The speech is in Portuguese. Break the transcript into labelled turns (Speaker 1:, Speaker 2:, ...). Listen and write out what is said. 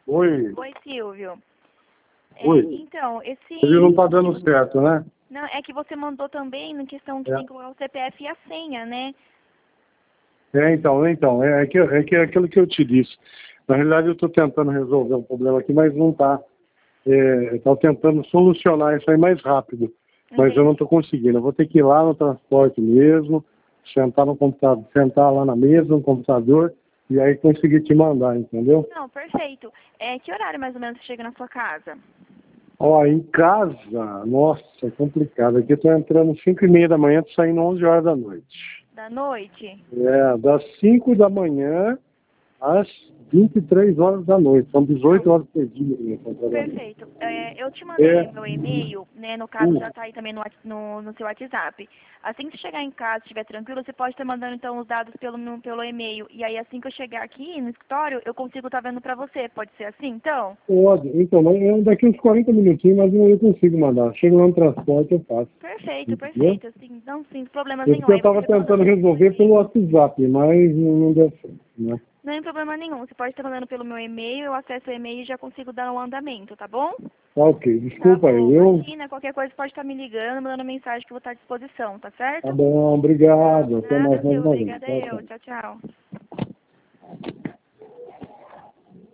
Speaker 1: Oi.
Speaker 2: Oi, Silvio.
Speaker 1: Oi.
Speaker 2: Então,
Speaker 1: Ele não tá dando certo, né?
Speaker 2: Não, é que você mandou também na questão que tem que colocar o CPF e a senha, né?
Speaker 1: Então, é aquilo que eu te disse. Na realidade, eu estou tentando resolver um problema aqui, mas não está. Estou tentando solucionar isso aí mais rápido, mas eu não estou conseguindo. Eu vou ter que ir lá no transporte mesmo, sentar no computador, sentar lá na mesa, no computador, e aí conseguir te mandar, entendeu?
Speaker 2: Não, perfeito. Que horário mais ou menos você chega na sua casa?
Speaker 1: Ó, em casa, nossa, é complicado. Aqui eu estou entrando 5h30 da manhã, tô saindo 11 horas da noite.
Speaker 2: Da noite?
Speaker 1: Das 5 da manhã às 23 horas da noite. São 18 horas por dia.
Speaker 2: Perfeito. Eu te mandei o meu e-mail, né? No caso, já tá aí também no seu WhatsApp. Assim que você chegar em casa, estiver tranquilo, você pode estar mandando, então, os dados pelo e-mail. E aí, assim que eu chegar aqui no escritório, eu consigo estar vendo pra você. Pode ser assim, então?
Speaker 1: Pode. Então, daqui uns 40 minutinhos, mas eu consigo mandar. Chego lá no transporte, eu faço.
Speaker 2: Perfeito,
Speaker 1: Entendeu?
Speaker 2: perfeito. Assim, não, sem problemas
Speaker 1: Isso
Speaker 2: nenhum.
Speaker 1: que eu
Speaker 2: Aí você
Speaker 1: estava
Speaker 2: tá mandando
Speaker 1: tentando resolver pelo WhatsApp, mas não deu certo, né?
Speaker 2: Não tem problema nenhum. Você pode estar mandando pelo meu e-mail, eu acesso o e-mail e já consigo dar um andamento, tá bom?
Speaker 1: Tá ok.
Speaker 2: Tá
Speaker 1: Desculpa
Speaker 2: bom.
Speaker 1: aí, viu?
Speaker 2: Imagina, qualquer coisa pode estar me ligando, mandando mensagem que eu vou estar à disposição, tá certo?
Speaker 1: Tá bom, obrigado. Até
Speaker 2: Nada,
Speaker 1: mais
Speaker 2: Silvio.
Speaker 1: uma vez.
Speaker 2: Obrigada
Speaker 1: Tchau,
Speaker 2: eu.
Speaker 1: tchau.
Speaker 2: Tchau, tchau.